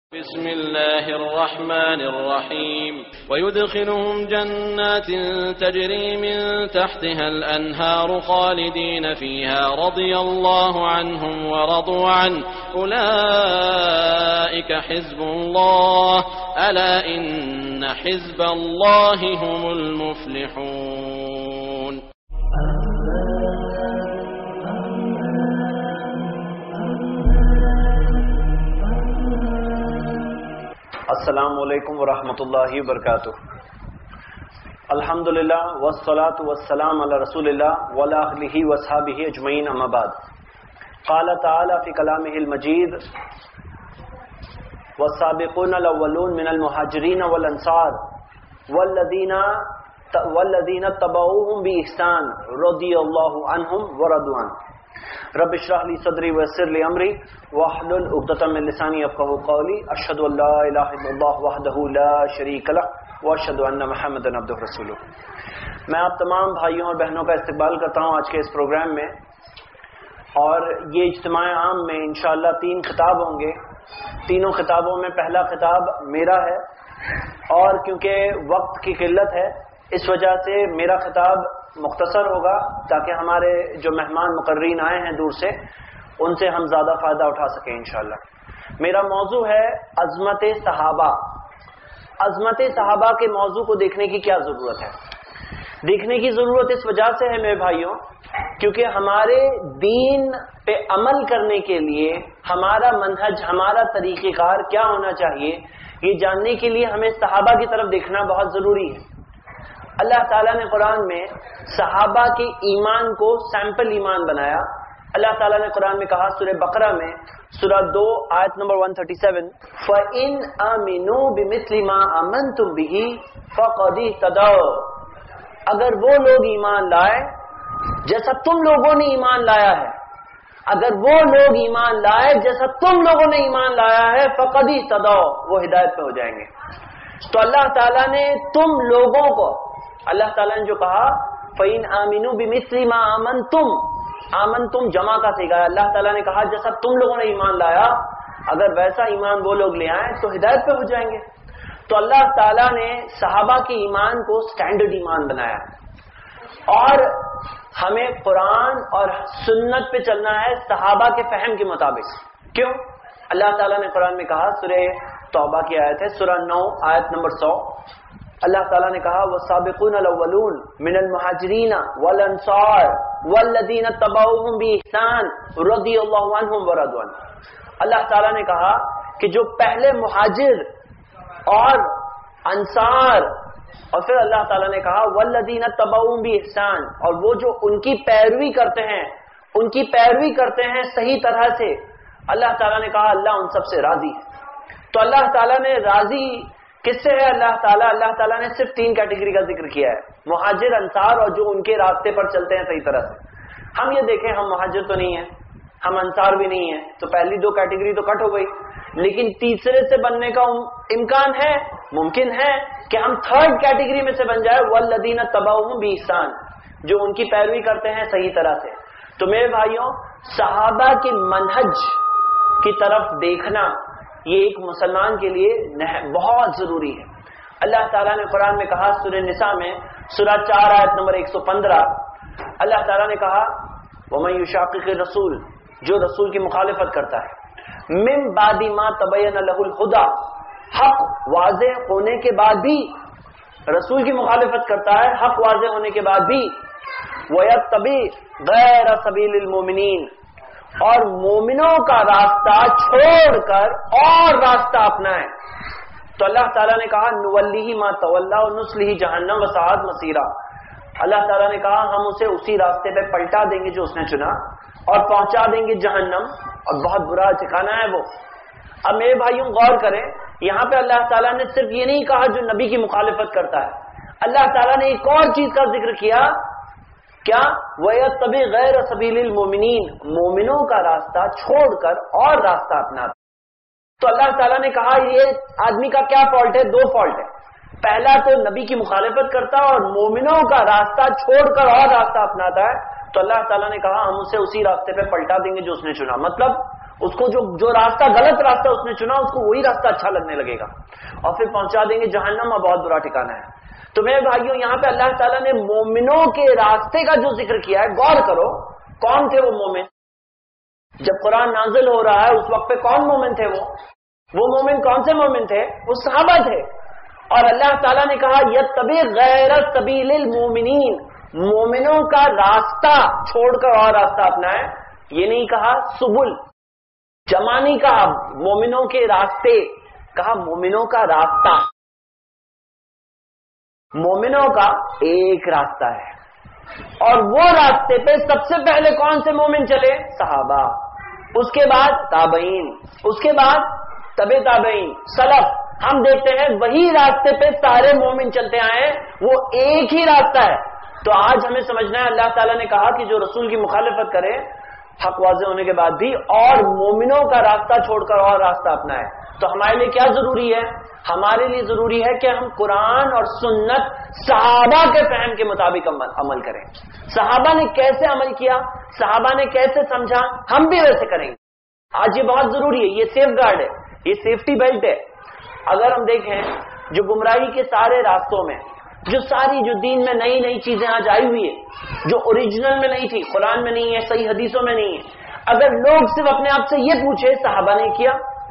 بسم الله الرحمن الرحيم ويدخلهم جنات تجري من تحتها الأنهار خالدين فيها رضي الله عنهم ورضوا عنه أولئك حزب الله ألا إن حزب الله هم المفلحون. السلام علیکم ورحمۃ اللہ وبرکاتہ. الحمدللہ والصلاة والسلام علی رسول اللہ وعلی آلہ وصحبہ اجمعین، اما بعد. قال تعالی فی کلامہ المجید: والسابقون الاولون من المہاجرین والانصار والذین اتبعوهم بإحسان رضی اللہ عنہم ورضوا عنہ. رب اشرح لی صدری ویسر لی امری واحلل عقدۃ من لسانی یفقهوا قولی. اشهد ان لا الہ الا اللہ وحدہ لا شریک لہ واشهد ان محمدا عبدہ رسولہ. میں آپ تمام بھائیوں اور بہنوں کا استقبال کرتا ہوں آج کے اس پروگرام میں، اور یہ اجتماع عام میں انشاءاللہ 3 خطاب ہوں گے. تینوں خطابوں میں پہلا خطاب میرا ہے، اور کیونکہ وقت کی قلت ہے اس وجہ سے میرا خطاب مختصر ہوگا تاکہ ہمارے جو مہمان مقررین آئے ہیں دور سے ان سے ہم زیادہ فائدہ اٹھا سکیں انشاءاللہ. میرا موضوع ہے عظمت صحابہ. عظمت صحابہ کے موضوع کو دیکھنے کی کیا ضرورت ہے؟ دیکھنے کی ضرورت اس وجہ سے ہے میرے بھائیوں کیونکہ ہمارے دین پہ عمل کرنے کے لیے ہمارا منہج، ہمارا طریقہ کار کیا ہونا چاہیے، یہ جاننے کے لیے ہمیں صحابہ کی طرف دیکھنا بہت ضروری ہے. اللہ تعالیٰ نے قرآن میں صحابہ کے ایمان کو سیمپل ایمان بنایا. اللہ تعالیٰ نے قرآن میں کہا سورہ بقرہ میں سورہ 2 آیت نمبر 137: فَإِنْ آمِنُوا بِمِثْلِ مَا آمَنْتُمْ بِهِ فَقَدِ اهْتَدَوْا. اگر وہ لوگ ایمان لائے جیسا تم لوگوں نے ایمان لایا ہے، اگر وہ لوگ ایمان لائے جیسا تم لوگوں نے ایمان لایا ہے، فَقَدِ اهْتَدَوْا، وہ ہدایت پہ ہو جائیں گے. تو اللہ تعالیٰ نے تم لوگوں کو، اللہ تعالیٰ نے جو کہا فَإِنْ آمِنُوا بِمِثْلِ مَا آمَنْتُمْ، آمنتم جمع کا صیغہ ہے. اللہ تعالیٰ نے کہا جیسا تم لوگوں نے ایمان لایا، اگر ویسا ایمان وہ لوگ لے آئیں تو ہدایت پہ ہو جائیں گے. تو اللہ تعالیٰ نے صحابہ کے ایمان کو سٹینڈرڈ ایمان بنایا ہے، اور ہمیں قرآن اور سنت پہ چلنا ہے صحابہ کے فہم کے مطابق. کیوں؟ اللہ تعالیٰ نے قرآن میں کہا، سورہ توبہ کی آیت ہے، سورہ 9 آیت نمبر 100. اللہ تعالیٰ نے کہا والسابقون الاولون من المہاجرین والانصار والذین اتبعوهم بإحسان رضی اللہ عنہم ورضوا عنہ. اللہ تعالیٰ نے کہا کہ جو پہلے مہاجر اور انصار، اور پھر اللہ تعالیٰ نے کہا والذین اتبعوهم بإحسان، اور وہ جو ان کی پیروی کرتے ہیں، ان کی پیروی کرتے ہیں صحیح طرح سے، اللہ تعالیٰ نے کہا اللہ ان سب سے راضی ہے. تو اللہ تعالیٰ نے راضی کس سے ہے؟ اللہ تعالیٰ نے صرف 3 کیٹیگری کا ذکر کیا ہے: مہاجر، انصار، اور جو ان کے راستے پر چلتے ہیں صحیح طرح سے. ہم یہ دیکھیں، ہم مہاجر تو نہیں ہیں، ہم انصار بھی نہیں ہیں، تو پہلی 2 کیٹیگری تو کٹ ہو گئی. لیکن تیسرے سے بننے کا امکان ہے، ممکن ہے کہ ہم 3rd کیٹیگری میں سے بن جائے، والذین اتبعوهم بإحسان، جو ان کی پیروی کرتے ہیں صحیح طرح سے. تو میرے بھائیوں، صحابہ کے منہج کی طرف دیکھنا یہ ایک مسلمان کے لیے بہت ضروری ہے. اللہ تعالیٰ نے قرآن میں کہا سورہ نساء میں سورہ 4 آیت نمبر 115، اللہ تعالیٰ نے کہا وَمَن يُشَاقِقِ الرَّسُولَ، جو رسول کی مخالفت کرتا ہے، مِن بَعْدِ مَا تَبَيَّنَ لَهُ الْهُدَى، حق واضح ہونے کے بعد بھی رسول کی مخالفت کرتا ہے، حق واضح ہونے کے بعد بھی، وَيَتَّبِعْ غَيْرَ سَبِيلِ الْمُؤْمِنِينَ، اور مومنوں کا راستہ چھوڑ کر اور راستہ اپنائیں، تو اللہ تعالیٰ نے کہا نُوَلِّهِ مَا تَوَلَّى وَنُصْلِهِ جَهَنَّمَ وَسَاءَتْ مَصِيرًا. اللہ تعالیٰ نے کہا ہم اسے اسی راستے پہ پلٹا دیں گے جو اس نے چنا، اور پہنچا دیں گے جہنم، اور بہت برا ٹھکانہ ہے وہ. اب میرے بھائیوں غور کریں، یہاں پہ اللہ تعالیٰ نے صرف یہ نہیں کہا جو نبی کی مخالفت کرتا ہے، اللہ تعالیٰ نے ایک اور چیز کا ذکر کیا، کیا؟ وَيَتَّبِعْ غَيْرَ سَبِيلِ الْمُؤْمِنِينَ، مومنوں کا راستہ چھوڑ کر اور راستہ اپناتا. تو اللہ تعالیٰ نے کہا یہ آدمی کا کیا فالٹ ہے؟ 2 فالٹ ہے. پہلا تو نبی کی مخالفت کرتا ہے اور مومنوں کا راستہ چھوڑ کر اور راستہ اپناتا ہے، تو اللہ تعالیٰ نے کہا ہم اسے اسی راستے پہ پلٹا دیں گے جو اس نے چنا. مطلب اس کو جو راستہ غلط راستہ اس نے چنا اس کو وہی راستہ اچھا لگنے لگے گا اور پھر پہنچا دیں گے جہنم میں، بہت برا ٹھکانہ ہے۔ تو میرے بھائیوں یہاں پہ اللہ تعالیٰ نے مومنوں کے راستے کا جو ذکر کیا ہے، غور کرو کون تھے وہ مومن؟ جب قرآن نازل ہو رہا ہے اس وقت پہ کون مومن تھے؟ وہ مومن کون سے مومن تھے؟ وہ صحابہ تھے۔ اور اللہ تعالیٰ نے کہا یتبع غیر سبیل المومنین، مومنوں کا راستہ چھوڑ کر اور راستہ اپنائے۔ یہ نہیں کہا سبل، جمع نہیں کہا مومنوں کے راستے، کہا مومنوں کا راستہ۔ مومنوں کا ایک راستہ ہے اور وہ راستے پہ سب سے پہلے کون سے مومن چلے؟ صحابہ، اس کے بعد تابعین، اس کے بعد تبع تابعین، سلف۔ ہم دیکھتے ہیں وہی راستے پہ سارے مومن چلتے آئے، وہ ایک ہی راستہ ہے۔ تو آج ہمیں سمجھنا ہے اللہ تعالیٰ نے کہا کہ جو رسول کی مخالفت کرے حق واضح ہونے کے بعد بھی اور مومنوں کا راستہ چھوڑ کر اور راستہ اپنائے، تو ہمارے لیے کیا ضروری ہے؟ ہمارے لیے ضروری ہے کہ ہم قرآن اور سنت صحابہ کے فہم کے مطابق عمل کریں۔ صحابہ نے کیسے عمل کیا، صحابہ نے کیسے سمجھا، ہم بھی ویسے کریں گے۔ آج یہ بہت ضروری ہے، یہ سیف گارڈ ہے، یہ سیفٹی بیلٹ ہے۔ اگر ہم دیکھیں جو گمراہی کے سارے راستوں میں جو دین میں نئی نئی چیزیں آج آئی ہوئی ہے، جو اوریجنل میں نہیں تھی، قرآن میں نہیں ہے، صحیح حدیثوں میں نہیں ہے، اگر لوگ صرف اپنے آپ سے یہ پوچھے صحابہ نے کیا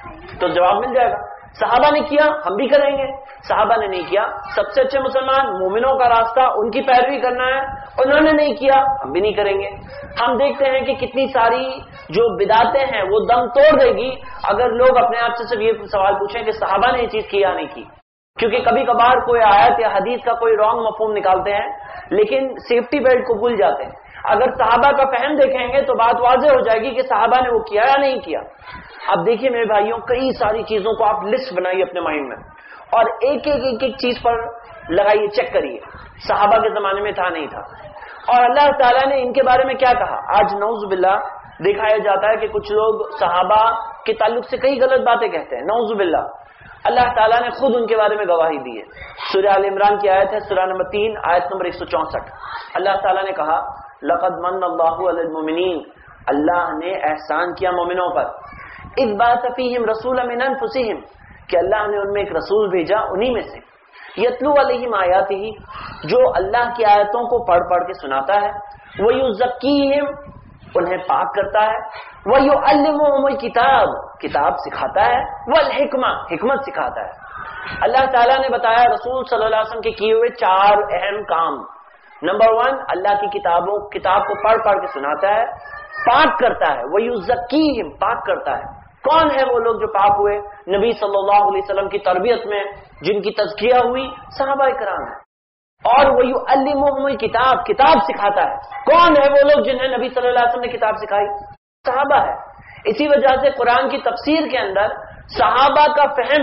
تو جواب مل جائے گا۔ صحابہ نے کیا ہم بھی کریں گے، صحابہ نے نہیں کیا، سب سے اچھے مسلمان مومنوں کا راستہ ان کی پیروی کرنا ہے، انہوں نے نہیں کیا ہم بھی نہیں کریں گے۔ ہم دیکھتے ہیں کہ کتنی ساری جو بدعتیں ہیں وہ دم توڑ دے گی اگر لوگ اپنے آپ سے صرف یہ سوال پوچھیں کہ صحابہ نے یہ چیز کی یا نہیں کی، کیونکہ کبھی کبھار کوئی آیت یا حدیث کا کوئی رانگ مفہوم نکالتے ہیں لیکن سیفٹی بیلٹ کو بھول جاتے ہیں۔ اگر صحابہ کا فہم دیکھیں گے تو بات واضح ہو جائے گی کہ صحابہ نے وہ کیا یا نہیں کیا۔ اب دیکھیے میرے بھائیوں، کئی ساری چیزوں کو آپ لسٹ بنائیے اپنے مائنڈ میں اور ایک ایک چیز پر لگائیے، چیک کریے صحابہ کے زمانے میں تھا نہیں تھا، اور اللہ تعالیٰ نے ان کے بارے میں کیا کہا۔ آج نعوذ باللہ دکھایا جاتا ہے کہ کچھ لوگ صحابہ کے تعلق سے کئی غلط باتیں کہتے ہیں، نعوذ باللہ۔ اللہ تعالیٰ نے خود ان کے بارے میں گواہی دی ہے۔ سورہ آل عمران کی آیت ہے، سورہ نمبر 3 آیت نمبر 164۔ اللہ تعالیٰ نے کہا لقد من اللہ علی المؤمنین، اللہ نے احسان کیا مومنوں پر، اذ بعث فیہم رسولا من انفسہم، کہ اللہ نے ان میں ایک رسول بھیجا انہی میں سے، یتلو علیہم آیاتہ، جو اللہ کی آیتوں کو پڑھ پڑھ کے سناتا ہے، ویزکیہم، انہیں پاک کرتا ہے، وَيُعَلِّمُهُمُ الْكِتَابَ، کتاب سکھاتا ہے، وَالْحِکْمَةَ، حکمت سکھاتا ہے۔ اللہ تعالیٰ نے بتایا رسول صلی اللہ علیہ وسلم کے کیے ہوئے 4 اہم کام۔ نمبر 1، اللہ کی کتاب کو پڑھ پڑھ کے سناتا ہے، پاک کرتا ہے، وَيُزَكِّيهِمْ، پاک کرتا ہے۔ کون ہے وہ لوگ جو پاک ہوئے؟ نبی صلی اللہ علیہ وسلم کی تربیت میں جن کی تزکیہ ہوئی صحابہ کرام ہے۔ اور وَيُعَلِّمُهُمُ الْكِتَابَ، کتاب سکھاتا ہے۔ کون ہے وہ لوگ جنہیں نبی صلی اللہ علیہ وسلم نے کتاب سکھائی؟ صحابہ ہے۔ اسی وجہ سے قرآن کی تفسیر کے اندر صحابہ کا فہم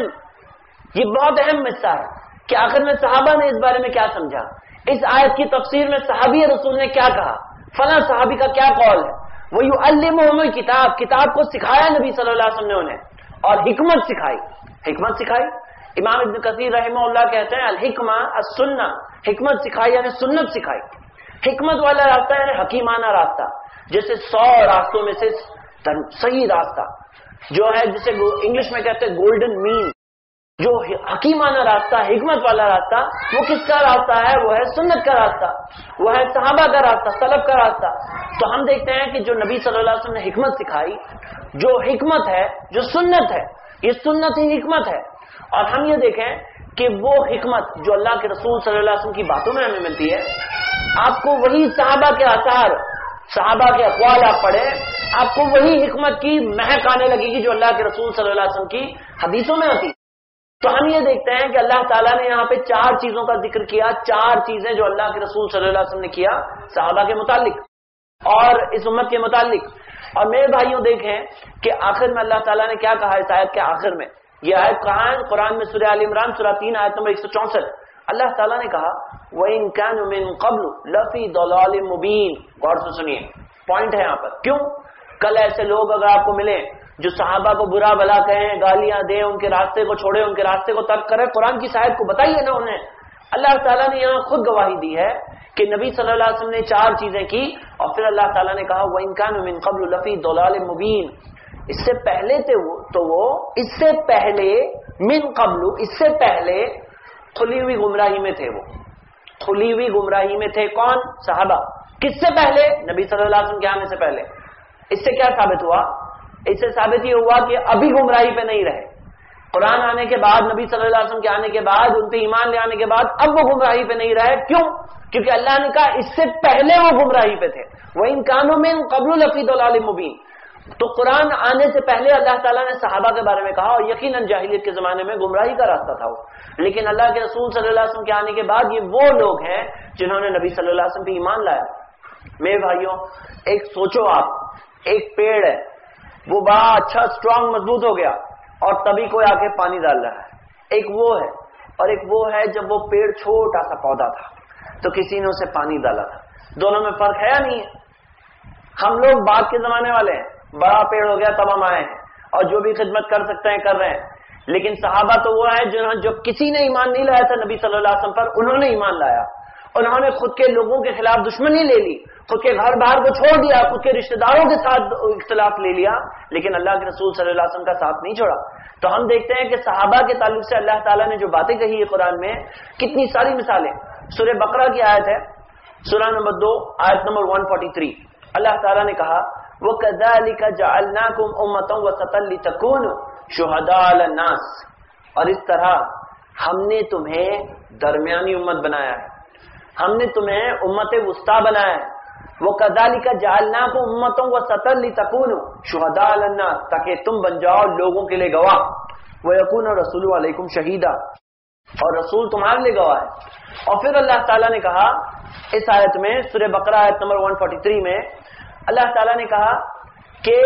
یہ بہت اہم حصہ ہے کہ آخر میں صحابہ نے اس بارے میں کیا سمجھا، اس آیت کی تفسیر میں صحابی رسول نے کیا کہا، فلاں صحابی کا کیا قول ہے۔ وَيُعَلِّمُهُمُ الْكِتَابَ، کتاب کو سکھایا نبی صلی اللہ علیہ وسلم نے انہیں، اور حکمت سکھائی۔ امام ابن کثیر رحمہ اللہ کہتے ہیں الحکمہ السنہ، حکمت سکھائی یعنی سنت سکھائی۔ حکمت والا راستہ یعنی حکیمانہ راستہ، جیسے 100 راستوں میں سے صحیح راستہ جو ہے، جسے انگلش میں کہتے ہیں گولڈن مین، جو حکیمانہ راستہ، حکمت والا راستہ، وہ کس کا راستہ ہے؟ وہ ہے سنت کا راستہ، وہ ہے صحابہ کا راستہ، سلف کا راستہ۔ تو ہم دیکھتے ہیں کہ جو نبی صلی اللہ علیہ وسلم نے حکمت سکھائی، جو حکمت ہے، جو سنت ہے، یہ سنت ہی حکمت ہے۔ اور ہم یہ دیکھیں کہ وہ حکمت جو اللہ کے رسول صلی اللہ علیہ وسلم کی باتوں میں ہمیں ملتی ہے، آپ کو وہی صحابہ کے آثار، صحابہ کے اقوال آپ پڑھیں، آپ کو وہی حکمت کی مہک آنے لگے گی جو اللہ کے رسول صلی اللہ علیہ وسلم کی حدیثوں میں ہوتی۔ تو ہم یہ دیکھتے ہیں کہ اللہ تعالیٰ نے یہاں پہ 4 چیزوں کا ذکر کیا، 4 چیزیں جو اللہ کے رسول صلی اللہ علیہ وسلم نے کیا صحابہ کے متعلق اور اس امت کے متعلق۔ اور میرے بھائیوں دیکھیں کہ آخر میں اللہ تعالیٰ نے کیا کہا اس آیت کے آخر میں، یہ آیت کہاں ہے؟ قرآن میں سورہ آل عمران سورہ 3 آیت نمبر 164۔ اللہ تعالیٰ نے کہا وَإِن كَانُوا مِن قَبْلُ لَفِي ضَلَالٍ مُبِينٍ۔ غور سے سنیے، پوائنٹ ہے یہاں پر۔ کیوں؟ کل ایسے لوگ اگر آپ کو ملیں جو صحابہ کو برا بلا کہیں، گالیاں دیں، ان کے راستے کو چھوڑے، ان کے راستے کو ترک کرے، قرآن کی آیت کو بتائیے نا انہیں۔ اللہ تعالیٰ نے یہاں خود گواہی دی ہے کہ نبی صلی اللہ علیہ وسلم نے 4 چیزیں کی، اور پھر اللہ تعالیٰ نے کہا وَإِن كَانُوا مِن قَبْلُ لَفِي ضَلَالٍ مُبِينٍ، اس سے پہلے تھے وہ اس سے پہلے من قبل، اس سے پہلے کھلی ہوئی گمراہی میں تھے، وہ کھلی ہوئی گمراہی میں تھے۔ کون؟ صحابہ۔ کس سے پہلے؟ نبی صلی اللہ علیہ وسلم کے آنے سے پہلے۔ اس سے کیا ثابت ہوا؟ اس سے ثابت یہ ہوا کہ ابھی گمراہی پہ نہیں رہے، قرآن آنے کے بعد، نبی صلی اللہ علیہ وسلم کے آنے کے بعد، ان پہ ایمان لے آنے کے بعد اب وہ گمراہی پہ نہیں رہے۔ کیوں؟ کیونکہ اللہ نے کہا اس سے پہلے وہ گمراہی پہ تھے، وَإِن كَانُوا مِن قَبْلُ لَفِي ضَلَالٍ مُبِينٍ۔ تو قرآن آنے سے پہلے اللہ تعالیٰ نے صحابہ کے بارے میں کہا، اور یقیناً جاہلیت کے زمانے میں گمراہی کا راستہ تھا وہ، لیکن اللہ کے رسول صلی اللہ علیہ وسلم کے آنے کے بعد یہ وہ لوگ ہیں جنہوں نے نبی صلی اللہ علیہ وسلم پہ ایمان لایا۔ میرے بھائیوں، ایک سوچو آپ، ایک پیڑ ہے، وہ بڑا اچھا اسٹرانگ مضبوط ہو گیا اور تبھی کوئی آ کے پانی ڈال رہا ہے۔ ایک وہ ہے، اور ایک وہ ہے جب وہ پیڑ چھوٹا سا پودا تھا تو کسی نے اسے پانی ڈالا تھا۔ دونوں میں فرق ہے یا نہیں ہے؟ ہم لوگ بعد کے زمانے والے ہیں، بڑا پیڑ ہو گیا تب ہم آئے ہیں اور جو بھی خدمت کر سکتے ہیں کر رہے ہیں، لیکن صحابہ تو وہ ہیں جو کسی نے ایمان نہیں لایا تھا نبی صلی اللہ علیہ وسلم پر، انہوں نے ایمان لایا، انہوں نے خود کے لوگوں کے خلاف دشمنی لے لی، خود کے گھر بار کو چھوڑ دیا، خود کے رشتہ داروں کے ساتھ اختلاف لے لیا، لیکن اللہ کے رسول صلی اللہ علیہ وسلم کا ساتھ نہیں چھوڑا۔ تو ہم دیکھتے ہیں کہ صحابہ کے تعلق سے اللہ تعالیٰ نے جو باتیں کہی ہے قرآن میں، کتنی ساری مثالیں۔ سورہ بقرہ کی آیت ہے، سورہ نمبر 2 آیت نمبر 143، اللہ تعالیٰ نے کہا وَكَذَلِكَ جَعَلْنَاكُمْ أُمَّةً وَسَطًا لِتَكُونُوا شُهَدَاءَ عَلَى النَّاسِ، اور اس طرح ہم نے تمہیں درمیانی امت بنایا ہے، ہم نے تمہیں امت وسطیٰ بنایا ہے۔ وَكَذَلِكَ جَعَلْنَاكُمْ أُمَّةً وَسَطًا لِتَكُونُوا شُهَدَاءَ عَلَى النَّاسِ، تاکہ تم بن جاؤ لوگوں کے لیے گواہ، وَيَكُونَ الرَّسُولُ عَلَيْكُمْ شَهِيدًا، اور رسول تمہارے لیے گواہ ہے۔ اور پھر اللہ تعالیٰ نے کہا اس آیت میں، سورہ بقرہ آیت نمبر 143 میں، اللہ تعالیٰ نے کہا کہ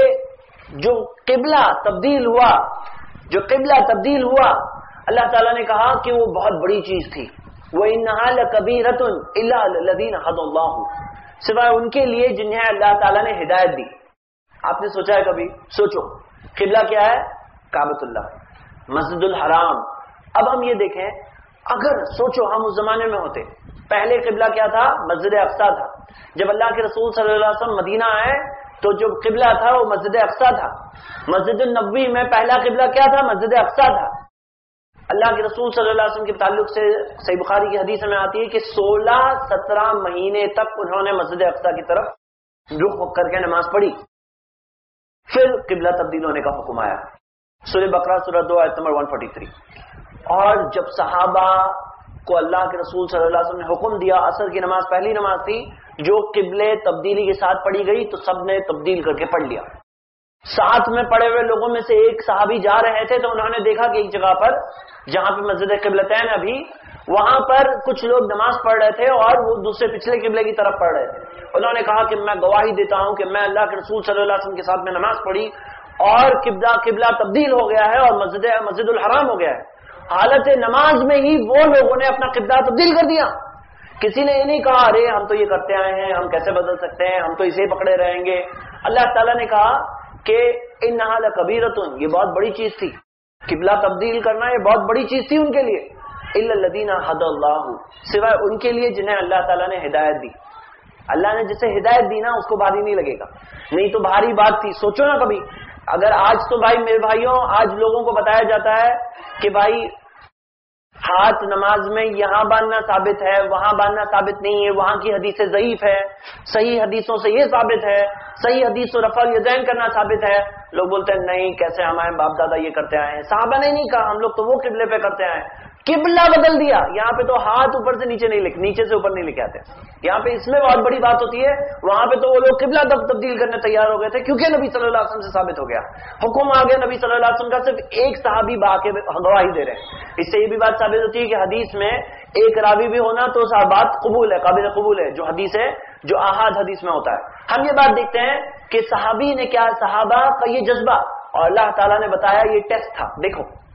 جو قبلہ تبدیل ہوا، جو قبلہ تبدیل ہوا، اللہ تعالیٰ نے کہا کہ وہ بہت بڑی چیز تھی۔ وَإِنَّهَا لَكَبِيرَةٌ إِلَّا عَلَى الَّذِينَ هَدَى اللَّهُ، سوائے ان کے لیے جنہیں اللہ تعالیٰ نے ہدایت دی۔ آپ نے سوچا ہے کبھی؟ سوچو، قبلہ کیا ہے؟ کعبۃ اللہ، مسجد الحرام۔ اب ہم یہ دیکھیں، اگر سوچو ہم اس زمانے میں ہوتے، پہلے قبلہ کیا تھا؟ مسجد اقصیٰ تھا۔ جب اللہ کے رسول صلی اللہ علیہ وسلم مدینہ آئے تو جو قبلہ تھا وہ مسجد اقصیٰ تھا۔ مسجد النبوی میں پہلا قبلہ کیا تھا؟ مسجد اقصیٰ تھا۔ اللہ کے رسول صلی اللہ علیہ وسلم کے تعلق سے صحیح بخاری کی حدیث میں آتی ہے کہ 16-17 مہینے تک انہوں نے مسجد اقصیٰ کی طرف رخ کر کے نماز پڑھی، پھر قبلہ تبدیل ہونے کا حکم آیا۔ سورہ بقرہ سورہ 2 آیت نمبر 143۔ اور جب صحابہ کو اللہ کے رسول صلی اللہ علیہ وسلم نے حکم دیا، عصر کی نماز پہلی نماز تھی جو قبلے تبدیلی کے ساتھ پڑھی گئی، تو سب نے تبدیل کر کے پڑھ لیا۔ ساتھ میں پڑے ہوئے لوگوں میں سے ایک صحابی جا رہے تھے تو انہوں نے دیکھا کہ ایک جگہ پر جہاں پہ مسجد قبلتین ابھی، وہاں پر کچھ لوگ نماز پڑھ رہے تھے اور وہ دوسرے پچھلے قبلے کی طرف پڑھ رہے تھے۔ انہوں نے کہا کہ میں گواہی دیتا ہوں کہ میں اللہ کے رسول صلی اللہ علیہ وسلم کے ساتھ میں نماز پڑھی اور قبلہ تبدیل ہو گیا ہے اور مسجد الحرام ہو گیا ہے۔ حالت نماز میں ہی وہ لوگوں نے اپنا قبلہ تبدیل کر دیا۔ کسی نے یہ نہیں کہا ارے ہم تو یہ کرتے آئے ہیں، ہم کیسے بدل سکتے ہیں، ہم تو اسے پکڑے رہیں گے۔ اللہ تعالیٰ نے کہا کہ انہا لکبیرۃ، یہ بہت بڑی چیز تھی، قبلہ تبدیل کرنا یہ بہت بڑی چیز تھی ان کے لیے۔ الا الذین ھدی اللہ، سوائے ان کے لیے جنہیں اللہ تعالیٰ نے ہدایت دی۔ اللہ نے جسے ہدایت دی نا اس کو بھاری نہیں لگے گا، نہیں تو بھاری بات تھی۔ سوچو نا کبھی، اگر آج تو بھائی میرے بھائیوں آج لوگوں کو بتایا جاتا ہے کہ بھائی ہاتھ نماز میں یہاں باندھنا ثابت ہے، وہاں باندھنا ثابت نہیں ہے، وہاں کی حدیثیں ضعیف ہے، صحیح حدیثوں سے یہ ثابت ہے، صحیح حدیث و رفع الیدین کرنا ثابت ہے۔ لوگ بولتے ہیں نہیں، کیسے ہمارے باپ دادا یہ کرتے آئے ہیں، صحابہ نے نہیں کہا، ہم لوگ تو وہ قبلے پہ کرتے آئے ہیں۔ قبلہ بدل دیا، یہاں پہ تو ہاتھ اوپر سے نیچے نہیں نیچے سے اوپر نہیں لکھے آتے، یہاں پہ اس میں بہت بڑی بات ہوتی ہے۔ وہاں پہ تو وہ لوگ قبلہ تبدیل کرنے تیار ہو گئے تھے کیونکہ نبی صلی اللہ علیہ وسلم سے ثابت ہو گیا، حکم آ گیا نبی صلی اللہ علیہ وسلم کا، صرف ایک صحابی کے گواہی دے رہے ہیں۔ اس سے یہ بھی بات ثابت ہوتی ہے کہ حدیث میں ایک راوی بھی ہونا تو بات قبول ہے، قابل قبول ہے، جو حدیث ہے جو احاد حدیث میں ہوتا ہے۔ ہم یہ بات دیکھتے ہیں کہ صحابی نے کیا، صحابہ کا یہ جذبہ، اور اللہ تعالیٰ نے بتایا یہ ٹیسٹ تھا۔ دیکھو